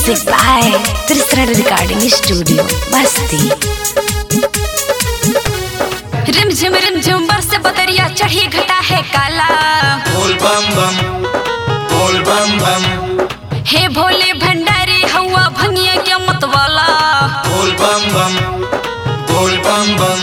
Music by Tristan Recording Studio, Basti. रिमझिम बरसे बदरिया चढ़ी घटा है काला। बोल बम बम, बोल बम बम। हे भोले भंडारी हवा भंगिया के मतवाला। बोल बम बम, बोल बम बम।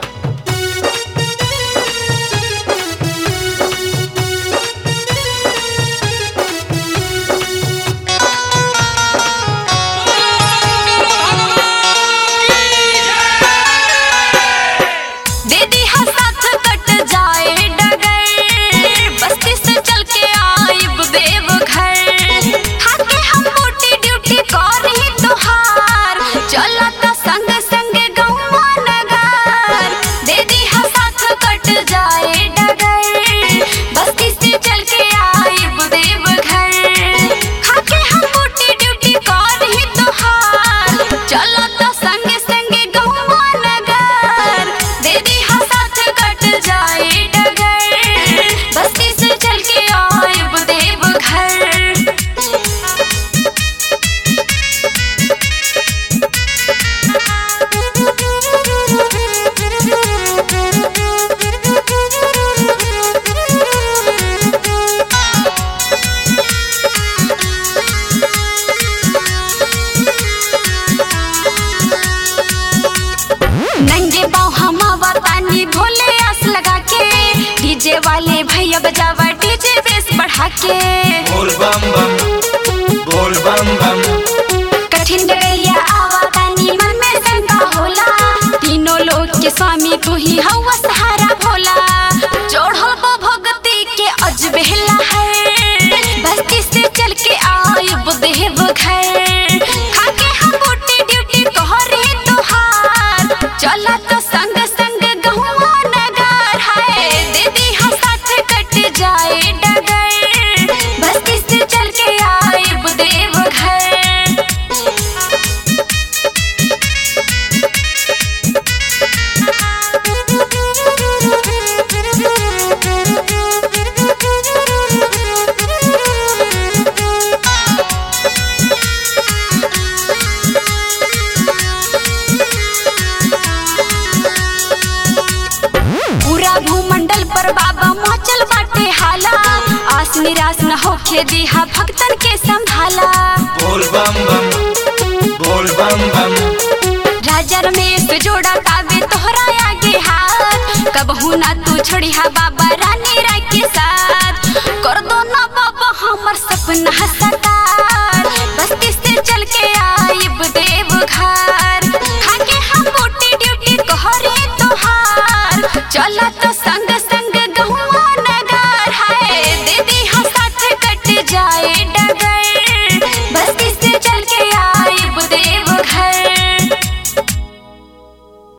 डीजे वाले भैया बजावा डीजे बेस बढ़ा के। बोल बम बम, बोल बम बम। कठिन डगैया आवा तानी मन में शंका होला। तीनों लोग के स्वामी तू ही हवा सहारा भोला। जोड़ो भगती के अजबेला है। बस्ती से चल के आयुब देव घर। खाके हम बूटी ड्यूटी तोहरे तोहार। चला तो संग संग गहुआ नगर है। दीदी हम साथ कट जाए डगर। बस्ती से चल के आयुब देव घर। पूरा भूमंडल पर बाबा मचल बाटे हाला। आस निराश न होके दिहा भक्तन के संभाला। बोल बम बम, बोल बम बम। राजा रमेश जोड़ा तावे तोहरा आगे हाथ। कबहू ना तू छोड़िहा बाबा रानी राय के साथ। कर दो ना बाबा हमर सपना सता।